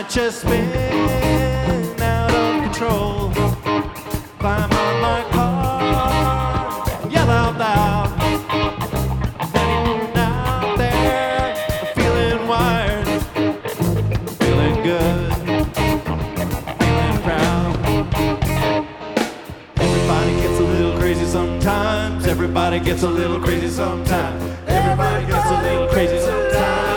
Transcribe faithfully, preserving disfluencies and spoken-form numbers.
just spin out of control. Climb on my car, yell out loud. Then out there, feeling wired, feeling good, feeling proud. Everybody gets a little crazy sometimes. Everybody gets a little crazy sometimes. Everybody gets a little crazy sometimes.